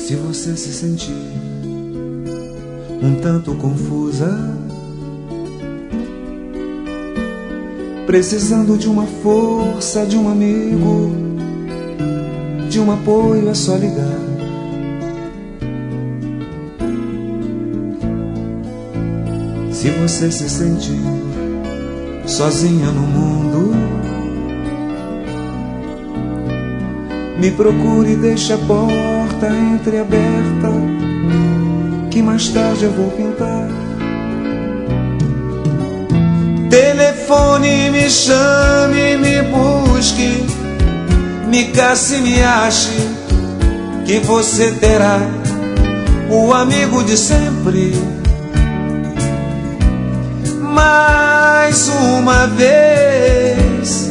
Se você se sentir um tanto confusa, precisando de uma força, de um amigo, de um apoio, é só ligar. Se você se sentir sozinha no mundo, me procure e deixe a porta entreaberta, que mais tarde eu vou pintar. Telefone, me chame, me busque, me casse, me ache, que você terá o amigo de sempre. Mais uma vez,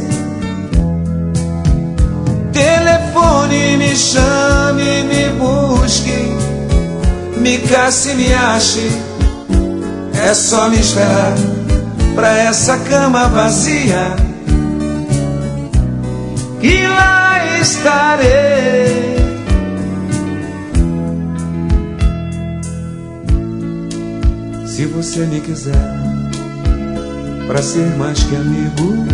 telefone, me chame, me busque, me casse, me ache, é só me esperar pra essa cama vazia, e lá estarei. Se você me quiser pra ser mais que amigo,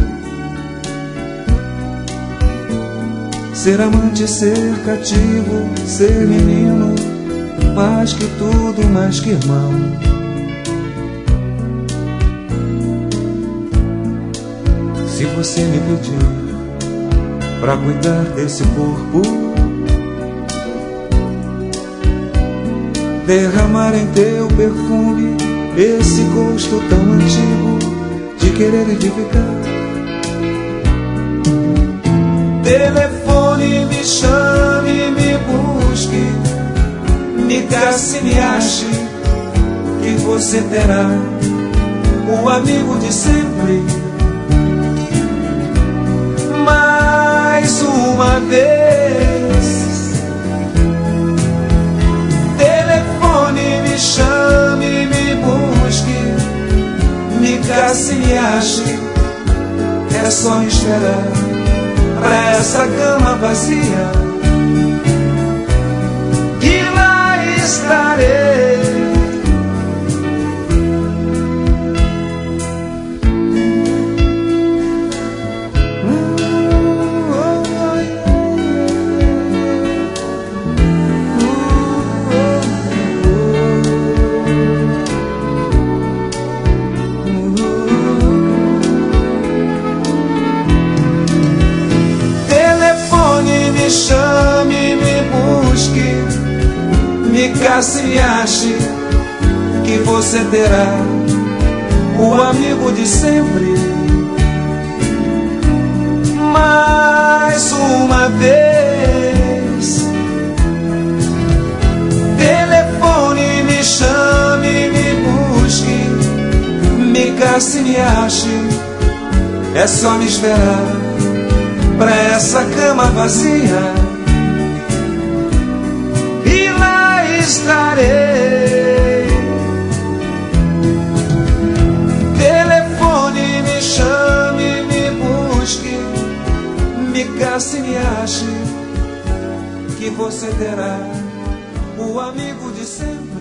ser amante, ser cativo, ser menino, mais que tudo, mais que irmão. Se você me pedir pra cuidar desse corpo, derramar em teu perfume esse gosto tão antigo de querer e de ficar. Telefone, me chame, me busque, me casse, me ache, que você terá o amigo de sempre. Mais uma vez, telefone, me chame, me busque, me casse, me ache, é só me esperar pra essa cama vazia, que lá estarei. Me chame, me busque, me casse, me ache, que você terá o amigo de sempre. Mais uma vez, telefone, me chame, me busque, me casse, me ache, é só me esperar pra essa cama vazia, e lá estarei. Telefone, me chame, me busque, me casse, me ache, que você terá o amigo de sempre.